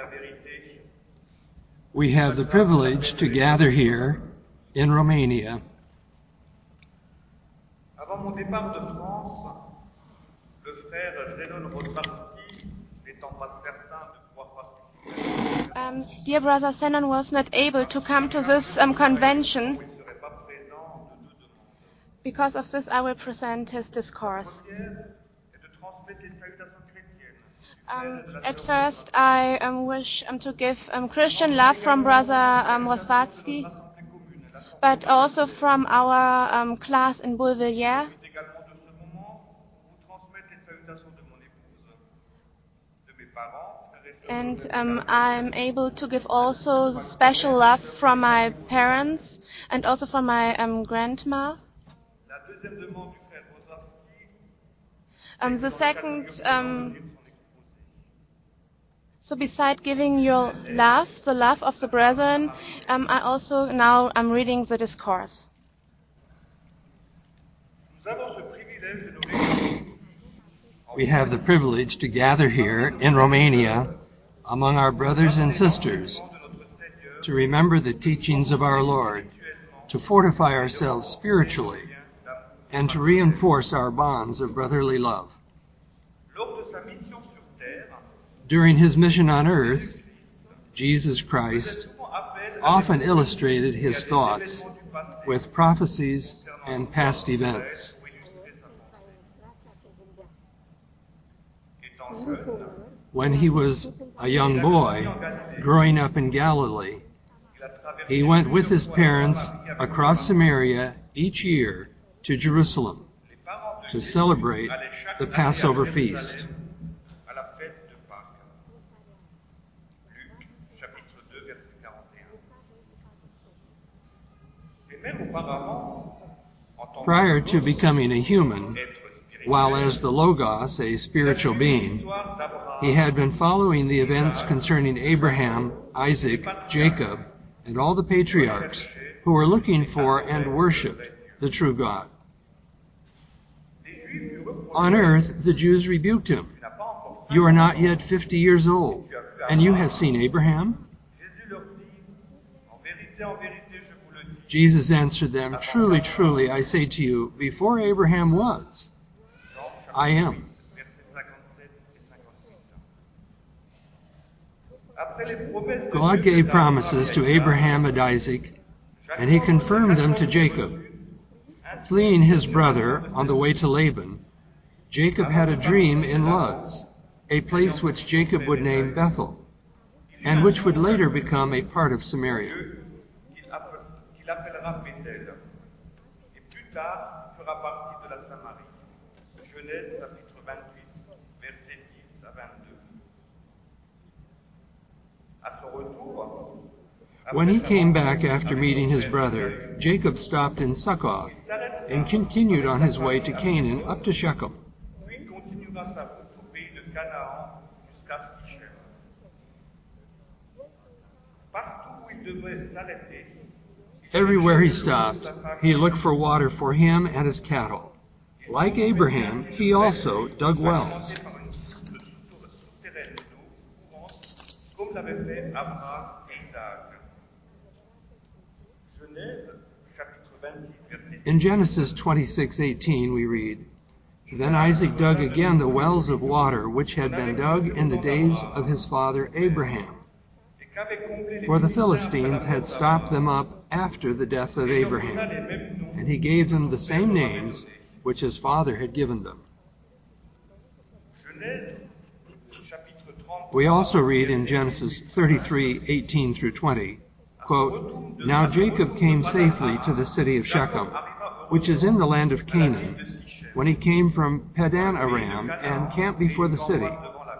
We have the privilege to gather here in Romania. Avant mon départ de France, le frère Zenon Rodbarski, n'étant pas certain de pouvoir participer, Dear brother Zenon was not able to come to this convention. il ne serait pas présent de deux demandes. Because of this, I will present his discourse. La première est de transmettre les salutations chrétiennes. At first, I wish to give Christian love from brother Rosvatsky, but also from our class in Boulevard. Également de ce moment pour vous transmettre les salutations de mon épouse, de mes parents, frères et sœurs. And I'm able to give also special love from my parents and also from my grandma. La deuxième demande du frère Rodbarski, The second, so beside giving your love, the love of the brethren, I also now I'm reading the discourse. nous avons ce privilège de nous réunir We have the privilege to gather here in Romania among our brothers and sisters de notre Seigneur to remember the teachings of our Lord, to fortify ourselves spiritually, and to reinforce our bonds of brotherly love. lors de sa mission sur terre. During his mission on earth, Jesus Christ Souvent appelle often illustrated his thoughts with prophecies and past events. pour illustrer sa pensée. Étant jeune, When he was a young boy growing up in Galilee, il a traversé he went with his parents across Samaria each year to Jerusalem les parents de to Jésus celebrate allaient chaque the année à Passover Jérusalem feast. à la fête de Pâques. Luc, chapitre 2, verset 41. Et même auparavant, en tant Prior que to becoming a human, être spirituel, while as the Logos, a spiritual being, l'histoire d'Abraham, he had been following the events concerning Abraham, Isaac, Jacob, and all the patriarchs who were looking for and worshiped the true God. les Juifs lui reprochaient On earth, the Jews rebuked him. qu'il n'a pas encore You are not yet 50 years old, and you have seen Abraham? Jésus leur dit, en vérité, je vous le dis, Jesus answered them, Truly, truly, I say to you, before Abraham was, Jean I am. versets 57 et 58. Après les promesses de God Dieu gave faites à promises to Abraham and Isaac, and he confirmed them to Jacob. Fleeing his brother on the way to Laban, Jacob had a dream in Luz, a place which Jacob would name Bethel, and which would later become a part of Samaria. qu'il appellera Bethel, et plus tard fera partie de la Samarie. Genèse chapitre 28, versets 10 à 22. À son retour, When he came back after meeting his brother, Jacob stopped in Succoth and continued on his way to Canaan up to Shechem. puis continuera sa route au pays de Canaan jusqu'à Sichem. Partout où il devrait s'arrêter, Everywhere he stopped, he looked for water for him and his cattle. Like Abraham, he also dug wells. par une source souterraine d'eau courante, comme l'avait fait Abraham et Isaac. Genèse chapitre 26, verset 10. In Genesis 26:18 we read, Then Isaac dug again the wells of water which had been dug in the days of his father Abraham, Et qu'avait comblé les for the Philistins Philistines had stopped them up after the death of Abraham, and he gave them the same names which his father had given them. Genèse chapitre 30. We also read in Genesis 33:18 through 20, quote, Now Jacob came safely to the city of Shechem, which is in the land of Canaan, when he came from Padan Aram and camped before the city.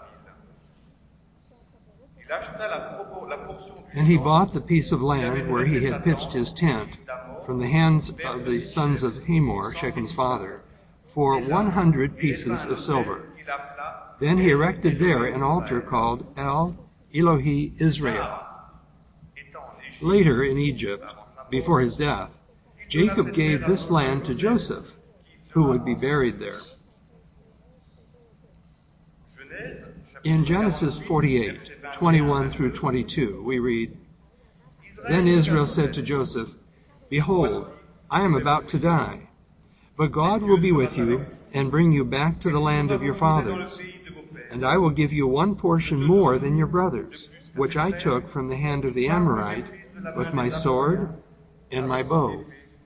Il acheta la portion du And he bought the piece of land where he had pitched his tent from the hands of the sons of Hamor, Shechem's father, for 100 pieces of silver. qu'il appela Then he erected there an altar called El Elohi Israel. étant en Égypte. Later in Egypt, before his death, Jacob gave this land to Joseph, who would be buried there. Genèse chapitre In Genesis 48, 21 through 22, we read, Then Israel said to Joseph, Behold, I am about to die, but God will be with you and bring you back to the land of your fathers, and I will give you one portion more than your brothers, which I took from the hand of the Amorite with my sword and my bow.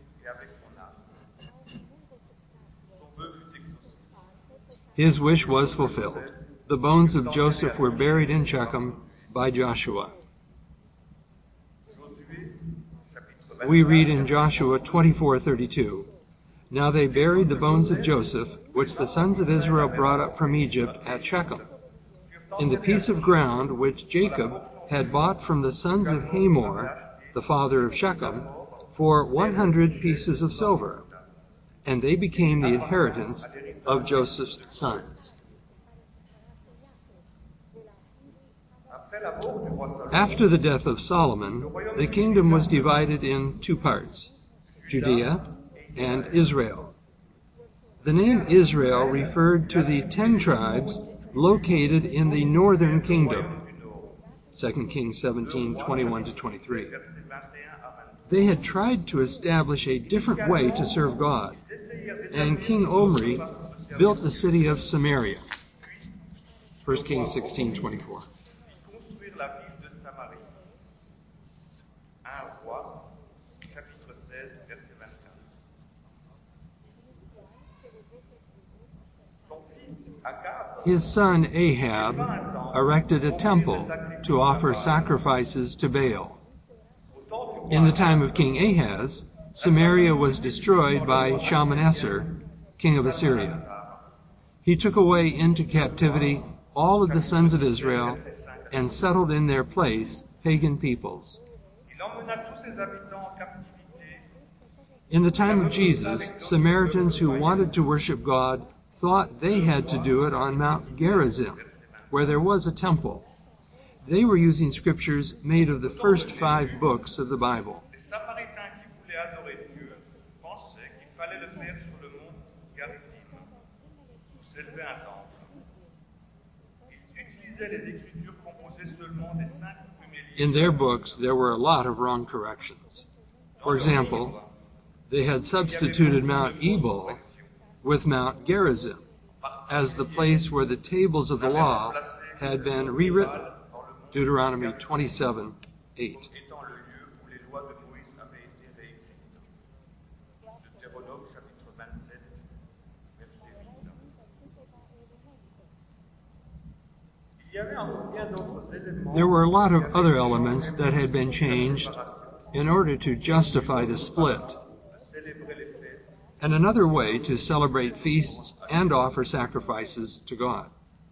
His wish was fulfilled. The bones of Joseph were buried in Shechem by Joshua. We read in Joshua 24:32, Now they buried the bones of Joseph, which the sons of Israel brought up from Egypt at Shechem, in the piece of ground which Jacob had bought from the sons of Hamor, the father of Shechem, for 100 pieces of silver, and they became the inheritance of Joseph's sons. After the death of Solomon, the kingdom was divided in two parts, Judea and Israel. The name Israel referred to the 10 tribes located in the northern kingdom, 2 Kings 17:21-23. They had tried to establish a different way to serve God, and King Omri built the city of Samaria, 1 Kings 16:24. His son Ahab erected a temple to offer sacrifices to Baal. In the time of King Ahaz, Samaria was destroyed by Shalmaneser, king of Assyria. He took away into captivity all of the sons of Israel and settled in their place pagan peoples. In the time of Jesus, Samaritans who wanted to worship God thought they had to do it on Mount Gerizim, where there was a temple. They were using scriptures made of the first 5 books of the Bible. In their books, there were a lot of wrong corrections. For example, they had substituted Mount Ebal with Mount Gerizim as the place where the tables of the law had been rewritten, Deuteronomy 27:8. There were a lot of other elements that had been changed in order to justify the split, and another way to celebrate feasts and offer sacrifices to God.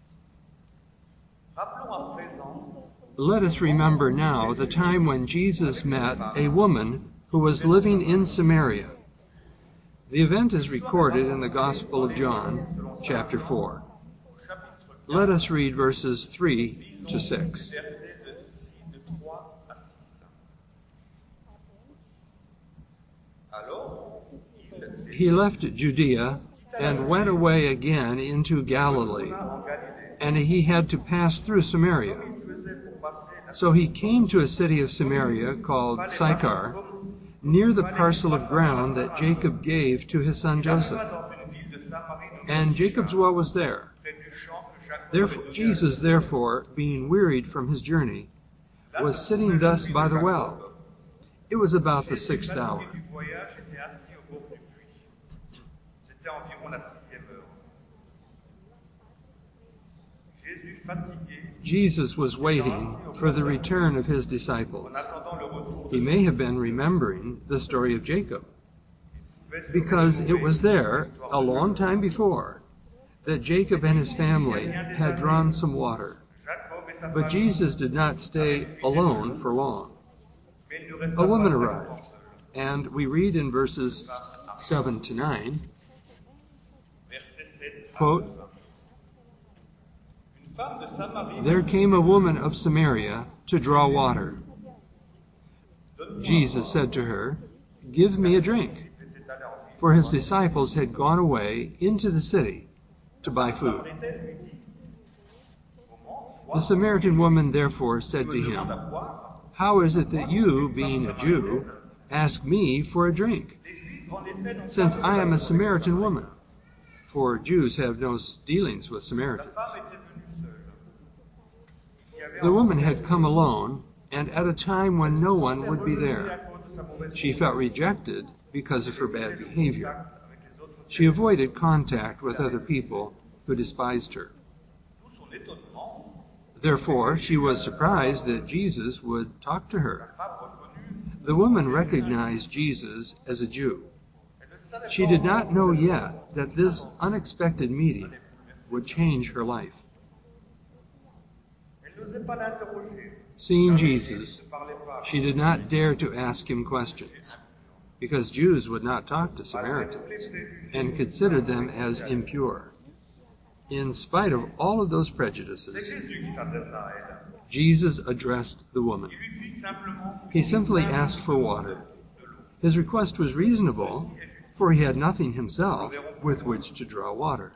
Let us remember now the time when Jesus met a woman who was living in Samaria. The event is recorded in the Gospel of John, chapter 4. Let us read verses 3 to 6. He left Judea and went away again into Galilee, and he had to pass through Samaria. So he came to a city of Samaria called Sychar, near the parcel of ground that Jacob gave to his son Joseph. And Jacob's well was there. Jesus, therefore, being wearied from his journey, was sitting thus by the well. It was about the 6th hour. Jesus was waiting for the return of his disciples. He may have been remembering the story of Jacob, because it was there, a long time before, that Jacob and his family had drawn some water. But Jesus did not stay alone for long. A woman arrived, and we read in verses 7 to 9, quote, There came a woman of Samaria to draw water. Jesus said to her, Give me a drink. For his disciples had gone away into the city to buy food. The Samaritan woman therefore said to him, "How is it that you, being a Jew, ask me for a drink, since I am a Samaritan woman?" For Jews have no dealings with Samaritans. The woman had come alone, and at a time when no one would be there. She felt rejected because of her bad behavior. She avoided contact with other people who despised her. Therefore, she was surprised that Jesus would talk to her. The woman recognized Jesus as a Jew. She did not know yet that this unexpected meeting would change her life. Seeing Jesus, she did not dare to ask him questions, because Jews would not talk to Samaritans and considered them as impure. In spite of all of those prejudices, Jesus addressed the woman. He simply asked for water. His request was reasonable, for he had nothing himself with which to draw water.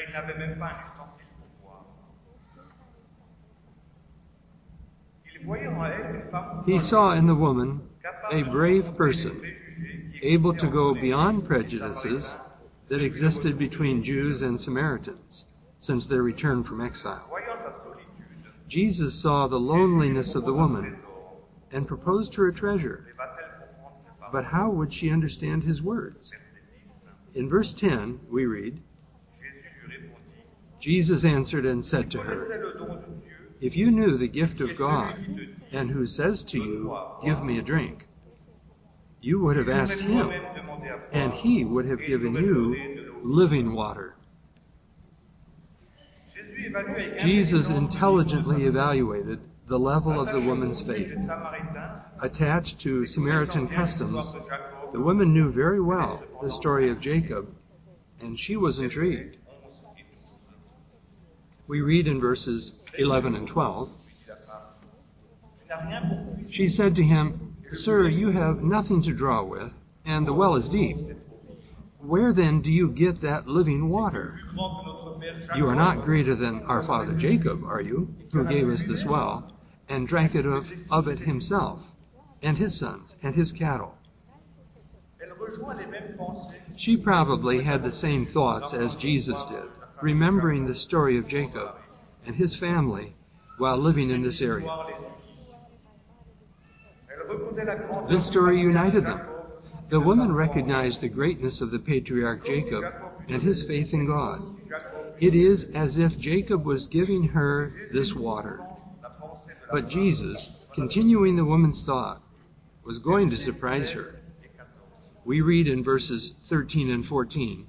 He saw in the woman a brave person, able to go beyond prejudices that existed between Jews and Samaritans since their return from exile. Jesus saw the loneliness of the woman and proposed her a treasure. But how would she understand his words? In verse 10, we read, Jesus answered and said to her, "If you knew the gift of God, and who says to you, 'Give me a drink,' you would have asked him, and he would have given you living water." Jesus intelligently evaluated the level of the woman's faith. Attached to Samaritan customs, the woman knew very well the story of Jacob, and she was intrigued. We read in verses 11 and 12, she said to him, "Sir, you have nothing to draw with, and the well is deep. Where then do you get that living water? You are not greater than our father Jacob, are you, who gave us this well, and drank of it himself, and his sons, and his cattle?" She probably had the same thoughts as Jesus did, remembering the story of Jacob and his family while living in this area. This story united them. The woman recognized the greatness of the patriarch Jacob and his faith in God. It is as if Jacob was giving her this water. But Jesus, continuing the woman's thought, was going to surprise her. We read in verses 13 and 14,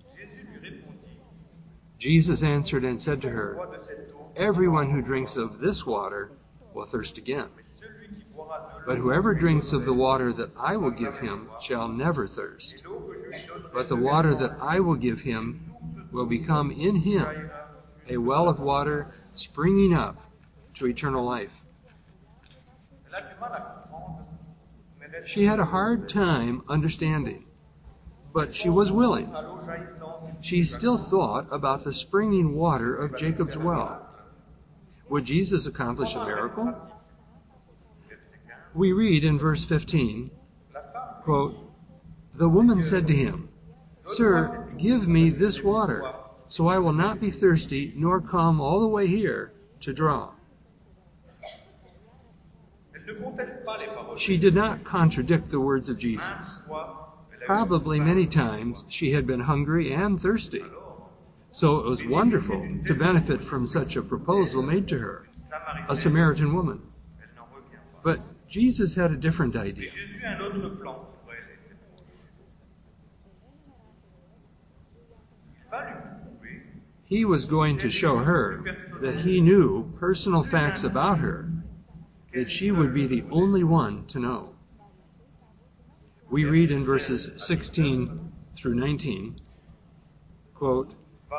Jesus answered and said to her, "Everyone who drinks of this water will thirst again. But whoever drinks of the water that I will give him shall never thirst. But the water that I will give him will become in him a well of water springing up to eternal life." She had a hard time understanding, but she was willing. She still thought about the springing water of Jacob's well. Would Jesus accomplish a miracle? We read in verse 15, quote, "The woman said to him, 'Sir, give me this water, so I will not be thirsty, nor come all the way here to draw.'" She did not contradict the words of Jesus. Probably many times she had been hungry and thirsty. So it was wonderful to benefit from such a proposal made to her, a Samaritan woman. But Jesus had a different idea. He was going to show her that he knew personal facts about her that she would be the only one to know. We read in verses 16 through 19, quote,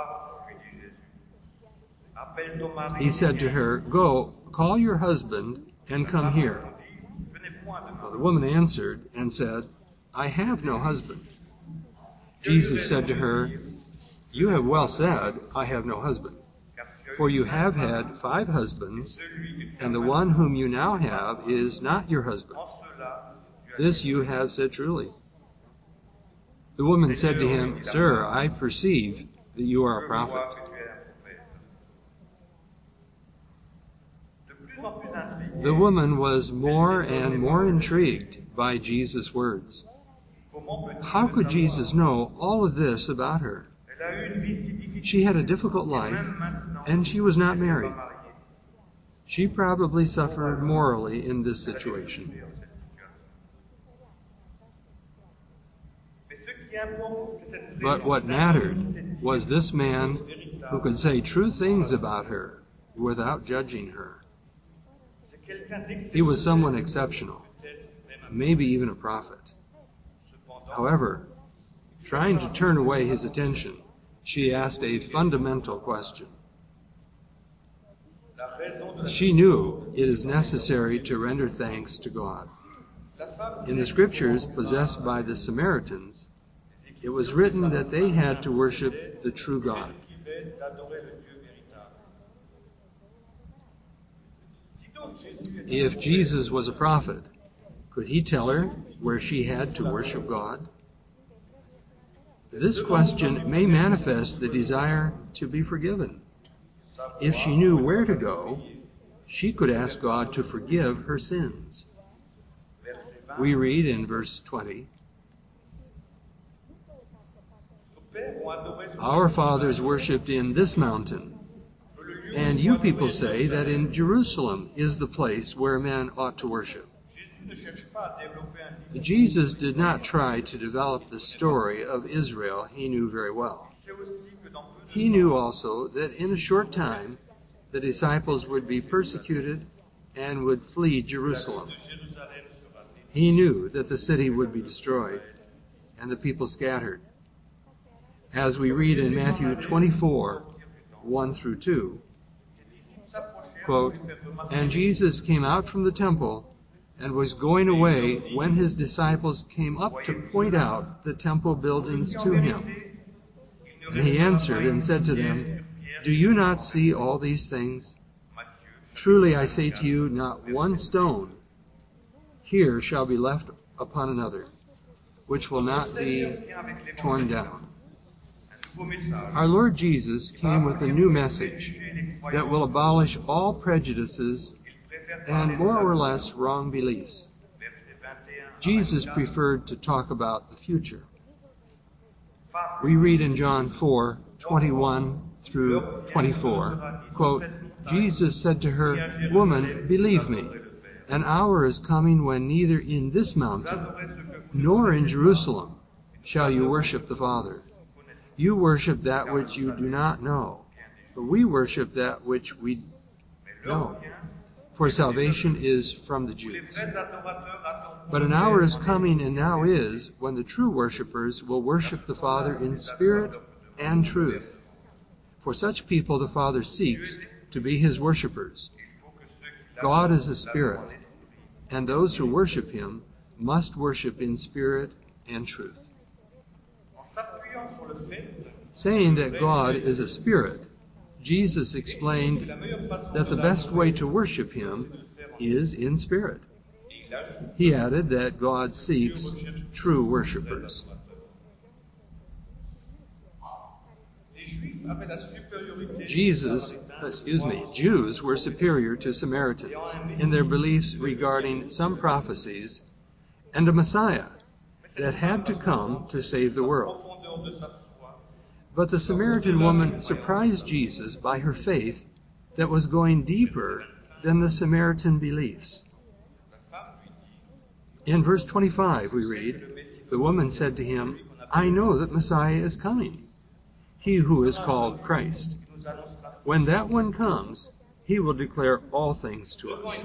he said to her, "Go, call your husband and come here." Well, the woman answered and said, "I have no husband." Jesus said to her, "You have well said, 'I have no husband,' For you have had 5 husbands, and the one whom you now have is not your husband. This you have said truly." The woman said to him, "Sir, I perceive that you are a prophet." The woman was more and more intrigued by Jesus' words. How could Jesus know all of this about her? She had a difficult life, and she was not married. She probably suffered morally in this situation. But what mattered was this man who could say true things about her without judging her. He was someone exceptional, maybe even a prophet. However, trying to turn away his attention, she asked a fundamental question. She knew it is necessary to render thanks to God. In the scriptures possessed by the Samaritans, it was written that they had to worship the true God. If Jesus was a prophet, could he tell her where she had to worship God? This question may manifest the desire to be forgiven. If she knew where to go, she could ask God to forgive her sins. We read in verse 20, "Our fathers worshipped in this mountain, and you people say that in Jerusalem is the place where men ought to worship." Jesus did not try to develop the story of Israel he knew very well. He knew also that in a short time the disciples would be persecuted and would flee Jerusalem. He knew that the city would be destroyed and the people scattered. As we read in Matthew 24, 1 through 2, quote, "And Jesus came out from the temple and was going away when his disciples came up to point out the temple buildings to him. And he answered and said to them, 'Do you not see all these things? Truly I say to you, not one stone here shall be left upon another, which will not be torn down.'" Our Lord Jesus came with a new message that will abolish all prejudices and more or less wrong beliefs. Jesus preferred to talk about the future. We read in John 4:21 through 24, quote, "Jesus said to her, 'Woman, believe me, an hour is coming when neither in this mountain nor in Jerusalem shall you worship the Father. You worship that which you do not know, but we worship that which we know. For salvation is from the Jews. But an hour is coming, and now is, when the true worshippers will worship the Father in spirit and truth. For such people the Father seeks to be his worshippers. God is a spirit, and those who worship him must worship in spirit and truth." Saying that God is a spirit, Jesus explained that the best way to worship him is in spirit. He added that God seeks true worshipers. Jews were superior to Samaritans in their beliefs regarding some prophecies and a Messiah that had to come to save the world. But the Samaritan woman surprised Jesus by her faith that was going deeper than the Samaritan beliefs. In verse 25 we read, "The woman said to him, 'I know that Messiah is coming, he who is called Christ. When that one comes, he will declare all things to us.'"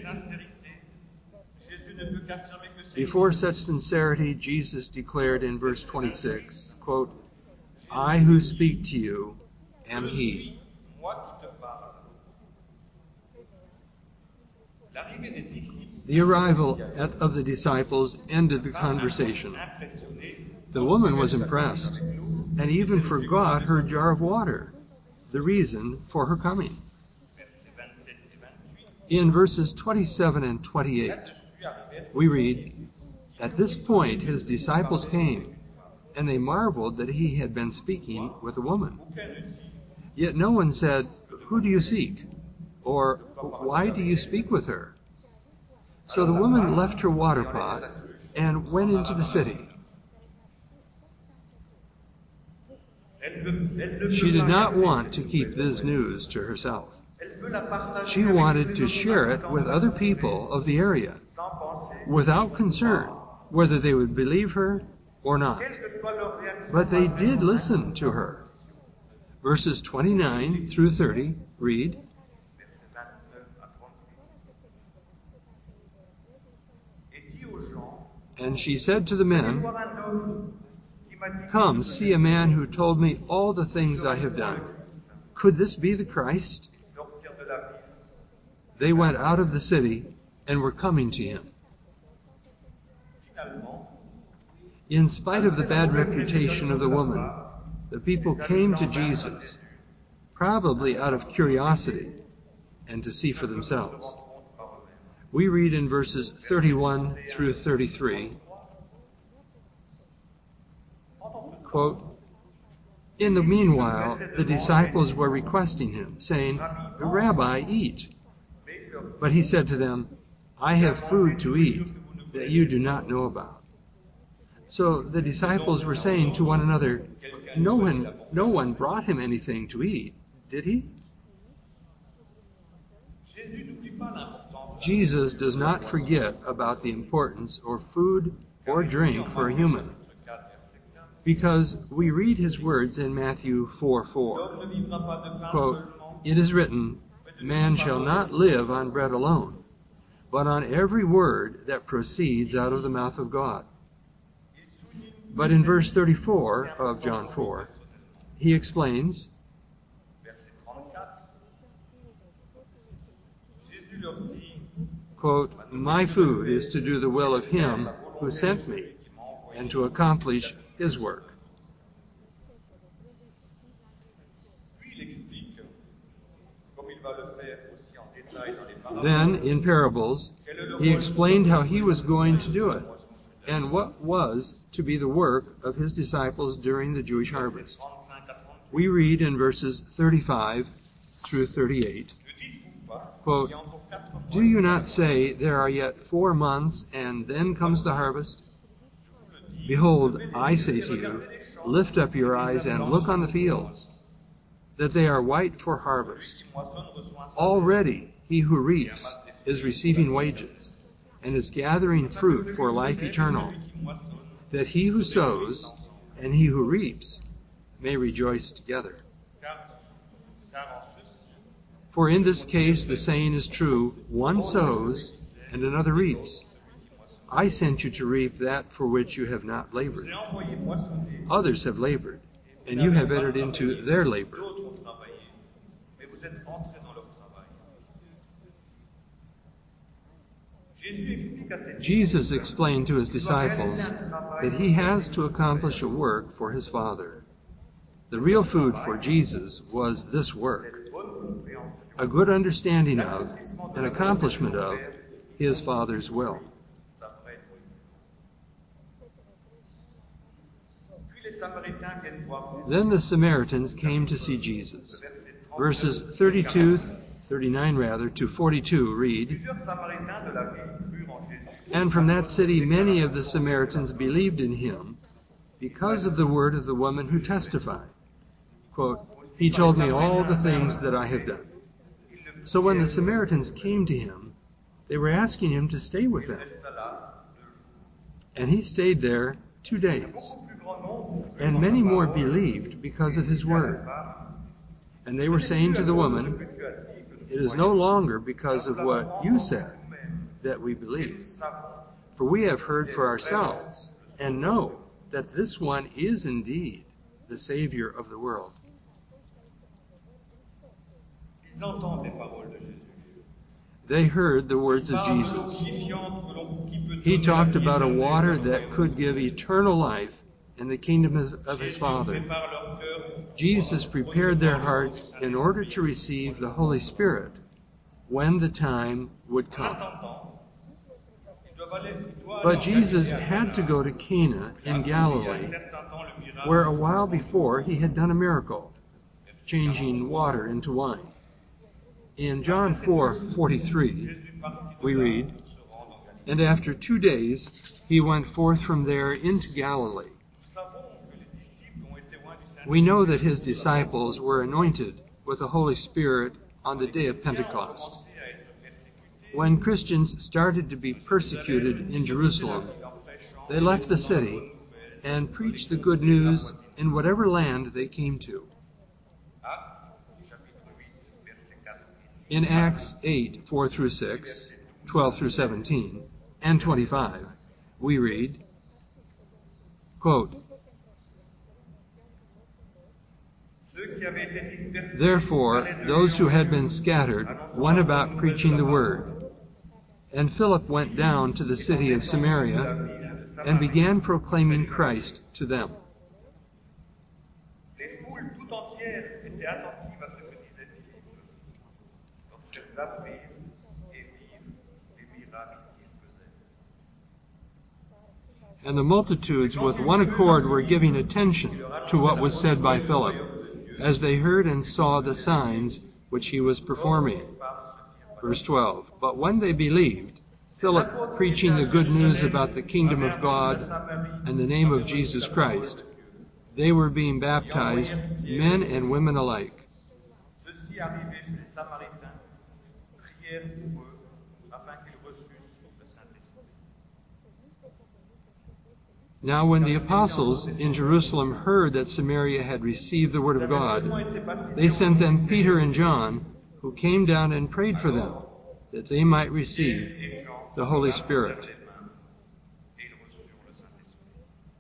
Before such sincerity, Jesus declared in verse 26, quote, "I who speak to you am he." The arrival of the disciples ended the conversation. The woman was impressed and even forgot her jar of water. the reason for her coming. Versets 27 et 28. In verses 27 and 28, we read, "At this point his disciples came, and they marveled that he had been speaking with a woman. Yet no one said, 'Who do you seek?' or 'Why do you speak with her?' So the woman left her water pot and went into the city. She did not want to keep this news to herself. She wanted to share it with other people of the area, without concern whether they would believe her or not. But they did listen to her. Verses 29 through 30 read, Versets 29 à 38. Et dit aux gens, "And she said to the men, voir un homme qui m'a dit, 'Come, see a man who told me all the things I have done. Could this be the Christ?' Ils sortirent de la ville. They went out of the city and were coming to him." Finalement, In spite of the bad reputation of the woman, the people came to Jesus, probably out of curiosity and to see for themselves. rencontrent par eux-mêmes. We read in verses 31 through 33, quote, "In the meanwhile, the disciples were requesting him, saying, 'Rabbi, eat.' But he said to them, 'I have food to eat that you do not know about.'" So the disciples were saying to one another, No one brought him anything to eat, did he?" Jésus n'oublie pas l'importance Jesus does not forget about the importance of food or drink for a human, because we read his words in Matthew 4:4. L'homme ne vivra pas de pain Quote, seulement, "It is written, 'Man shall not live on bread alone, but on every word that proceeds out of the mouth of God.'" But in verse 34 of John 4, he explains, verset 34. Jésus leur dit, quote, "My food is to do the will of him who sent me and to accomplish his work." puis il explique, comme il va le faire aussi en détail dans les paraboles, Then, in parables, he explained how he was going to do it and what was to be the work of his disciples during the Jewish harvest. 35 à 38. We read in verses 35 through 38, Ne dites-vous pas, quote, il y a encore 4 mois, "Do you not say, 'There are yet 4 months, and then comes the harvest'? Behold, I say to you, lift up your eyes and look on the fields, that they are white for harvest. qui moissonne reçoit un salaire, Already he who reaps is receiving wages, and is gathering fruit for life eternal, qui moissonne, that he who sows and he who reaps may rejoice together. car en ceci, For in this case the saying is true, one sows and another reaps. I sent you to reap that for which you have not labored. j'ai envoyé moissonner, Others have labored, and you have entered into their labor." d'autres ont travaillé, mais vous êtes entrés dans leur travail. Jésus explique à ses Jesus explained to his disciples that he has to accomplish a work for his Father. The real food for Jesus was this work, bonne compréhension a good understanding of and accomplishment of his Father's will. s'apprête. Puis les Samaritains viennent voir Jésus. Then the Samaritans came to see Jesus. Verset 30. Verses 39 to 42 read, Plusieurs Samaritains de la ville crurent en Jésus. "And from that city many of the Samaritans believed in him because of the word of the woman who testified. Quote, 'He told me all the things that I have done.' So when the Samaritans came to him, they were asking him to stay with them. Resta là 2 jours. And he stayed there 2 days. Beaucoup plus grand nombre crurent And en many sa more parole. believed because of his Disait à la word. femme, And they were saying to the woman, que tu as dit que nous 'It is no longer because of what you said that we believe. savons For we have heard for ourselves and know that this one is indeed the Savior of the world.'" Ils entendent les paroles de Jésus. They heard the words of Parle de l'eau Jesus. vivifiante que l'on- qui peut He donner talked la vie about a éternelle water dans le that royaume. could give eternal life in the kingdom of his Jésus Father. prépare leur cœur pour Jesus prepared their hearts in order to receive the Holy Spirit when the time would come. But Jesus had to go to Cana in Galilee, where a while before he had done a miracle, changing water into wine. In John 4:43, we read, "And after 2 days he went forth from there into Galilee." We know that his disciples were anointed with the Holy Spirit on the day of Pentecost. When Christians started to be persecuted in Jerusalem, they left the city and preached the good news in whatever land they came to. In Acts 8:4-6, 12-17, and 25, we read, quote, "Therefore, those who had been scattered went about preaching the word. And Philip went down to the city of Samaria and began proclaiming Christ to them." Les foules tout entières étaient attentives à ce que disait Philippe, lorsqu'elles apprirent et virent les miracles qu'il faisait. And the multitudes with one accord were giving attention to what was said by Philip, as they heard and saw the signs which he was performing. Verse 12, "But when they believed, Philip preaching the good news about the kingdom of God and the name of Jesus Christ, they were being baptized, men and women alike." Ceux-ci arrivés chez les Samaritains prièrent pour eux afin qu'ils reçussent le Saint-Esprit. Now when the apostles in Jerusalem heard that Samaria had received the word of God, they sent them Peter and John, who came down and prayed for them, that they might receive the Holy Spirit. Et ils reçurent le Saint-Esprit.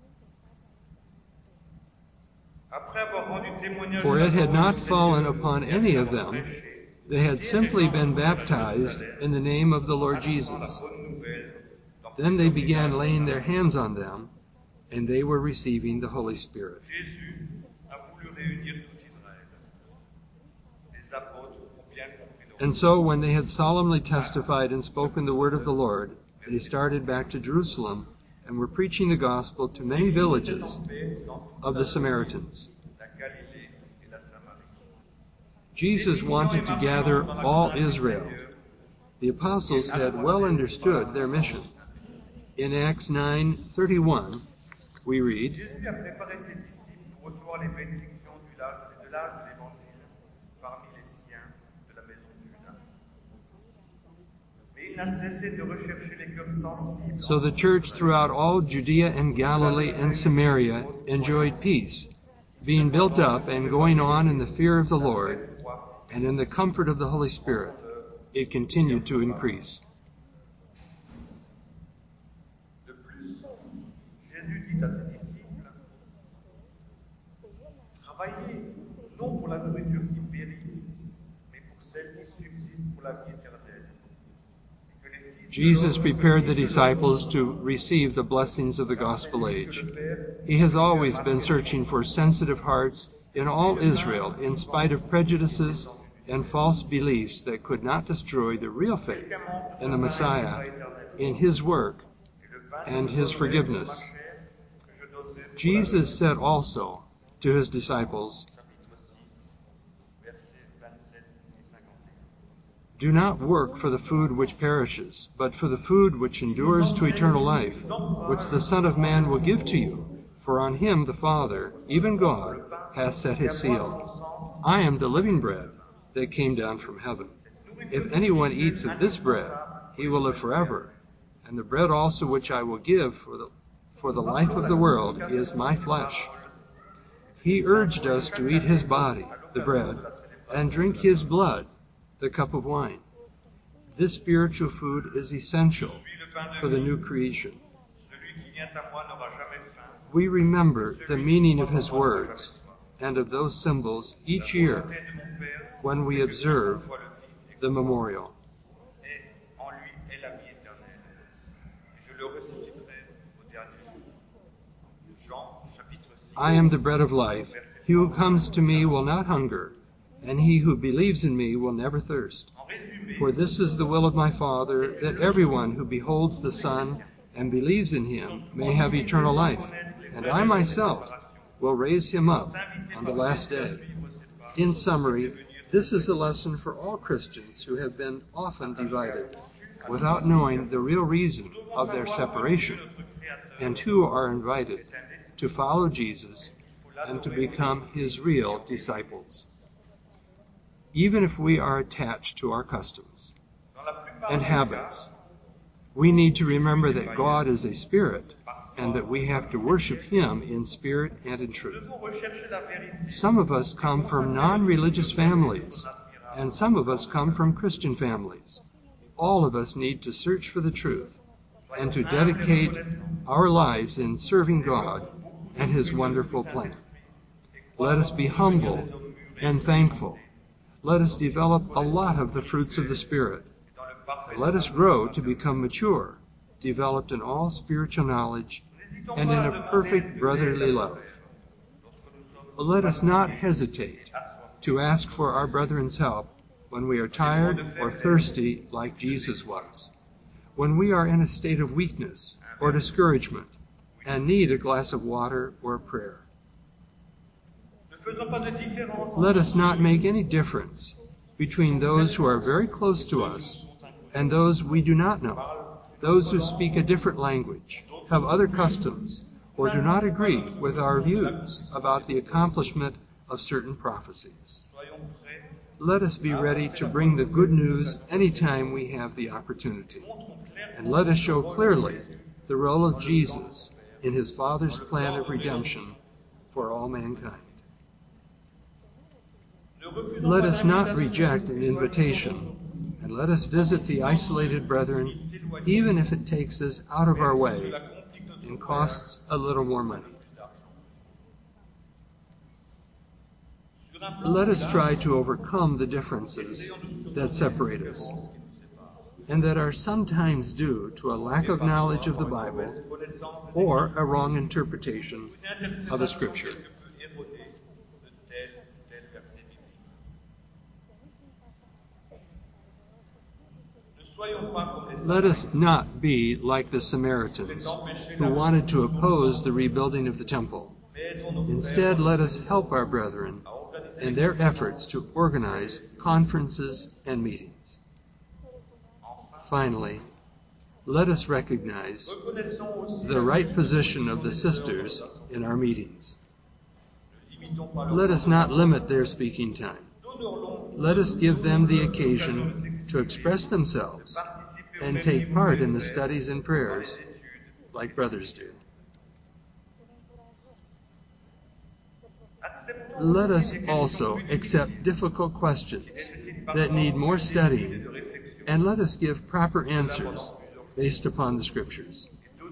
Après avoir rendu témoignage For de la it had parole not du Seigneur fallen upon et any of après them. avoir prêché, They had simply been baptized in the name of the Lord Jesus. la bonne nouvelle dans Then they began laying their hands on them, and they were receiving the Holy Spirit. Jésus a voulu réunir tout Israël. Les apôtres ont bien compris le And so when they had solemnly testified and spoken the word of the Lord, they started back to Jerusalem and were preaching the gospel to many villages of the Samaritans. la Galilée et la Samarie. Jesus wanted to gather all Israel. The apostles had well understood their mission. In Acts 9:31, we read, Jésus a préparé ses disciples pour recevoir les bénédictions de l'âge de l'Évangile parmi les siens de la maison de Judas. Mais il n'a cessé de rechercher les cœurs sensibles. So the church throughout all Judea and Galilee and Samaria enjoyed peace, being built up and going on in the fear of the Lord, and in the comfort of the Holy Spirit. It continued to increase. De plus, Jésus dit à ses disciples, travaillez non pour la nourriture qui périt, mais pour celle qui subsiste pour la vie éternelle. Et que les fils de Jesus l'homme prepared the vivent disciples to receive the blessings of the gospel age. que le Père He has always been searching for sensitive hearts in all Israel, in spite of prejudices and false beliefs that could not destroy the real faith in the Messiah, in his work, et le pain and de his ma forgiveness. chair que je donnerai pour Jesus said also to his disciples, chapitre 6, versets 27 et 51. "Do not work for the food which perishes, but for the food which endures to eternal life, which the Son of Man will give to you. For on him the Father, even God, hath set his seal. I am the living bread that came down from heaven. If anyone eats of this bread, he will live forever. And the bread also which I will give for the life of the world is my flesh." He urged us to eat his body, the bread, and drink his blood, the cup of wine. This spiritual food is essential for the new creation. Celui qui vient à moi n'aura jamais faim. We remember the meaning of his words and of those symbols each year De mon Père, when we observe soit le Fils the memorial. et en lui est la vie éternelle. Et je le ressusciterai au dernier jour. Jean, chapitre 6, I am the bread of life. verset He who comes to me will not hunger, and he who believes in me will never thirst. For this is the will of my Father, that everyone who beholds the Son and believes in him may have eternal life, and I myself will raise him up on the last day. In summary, this is a lesson for all Christians who have been often divided, without knowing the real reason of their separation, and who are invited to follow Jesus and to become his real disciples. Even if we are attached to our customs and habits, we need to remember that God is a spirit and that we have to worship him in spirit and in truth. Some of us come from non-religious families, and some of us come from Christian families. All of us need to search for the truth and to dedicate our lives in serving God and his wonderful plan. Let us be humble and thankful. Let us develop a lot of the fruits of the Spirit. Let us grow to become mature, developed in all spiritual knowledge and in a perfect brotherly love. Let us not hesitate to ask for our brethren's help when we are tired or thirsty like Jesus was, when we are in a state of weakness or discouragement and need a glass of water or prayer. Let us not make any difference between those who are very close to us and those we do not know, those who speak a different language, have other customs, or do not agree with our views about the accomplishment of certain prophecies. Let us be ready to bring the good news anytime we have the opportunity. And let us show clearly the role of Jesus in his Father's plan of redemption for all mankind. Let us not reject an invitation, and let us visit the isolated brethren, even if it takes us out of our way and costs a little more money. Let us try to overcome the differences that separate us, and that are sometimes due to a lack of knowledge of the Bible or a wrong interpretation of a scripture. Let us not be like the Samaritans who wanted to oppose the rebuilding of the temple. Instead, let us help our brethren in their efforts to organize conferences and meetings. Finally, let us recognize the right position of the sisters in our meetings. Let us not limit their speaking time. Let us give them the occasion to express themselves and take part in the studies and prayers like brothers do. Let us also accept difficult questions that need more studying, and let us give proper answers based upon the Scriptures.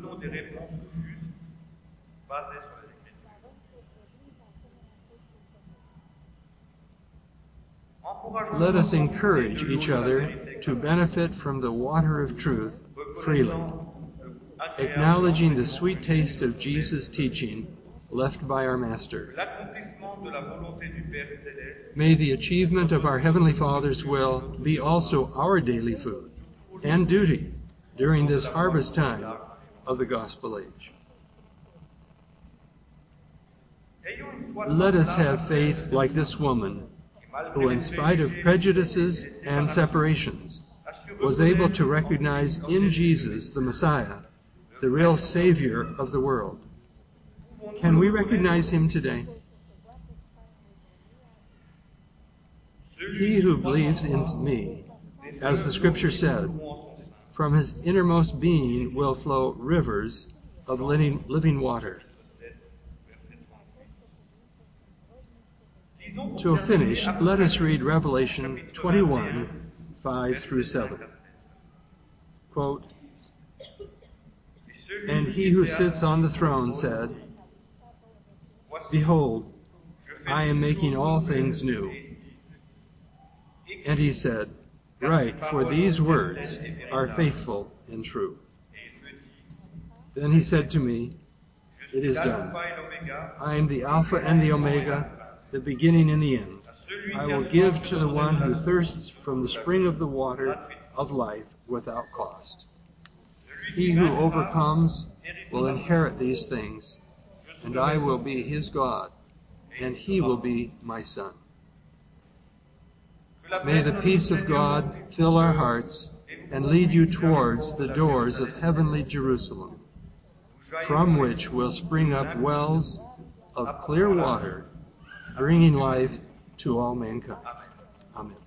Let us encourage each other to benefit from the water of truth freely, acknowledging the sweet taste of Jesus' teaching left by our Master. May the achievement of our Heavenly Father's will be also our daily food and duty during this harvest time of the Gospel age. Let us have faith like this woman, who, in spite of prejudices and separations, was able to recognize in Jesus the Messiah, the real Savior of the world. Can we recognize him today? He who believes in me, as the Scripture said, from his innermost being will flow rivers of living water. To finish, let us read Revelation 21, 5 through 7. Quote, "And he who sits on the throne said, 'Behold, I am making all things new.' And he said, 'Write, for these words are faithful and true.' Then he said to me, 'It is done. I am the Alpha and the Omega, the beginning and the end. I will give to the one who thirsts from the spring of the water of life without cost. He who overcomes will inherit these things, and I will be his God, and he will be my son. May the peace of God fill our hearts and lead you towards the doors of heavenly Jerusalem, from which will spring up wells of clear water, bringing life to all mankind. Amen.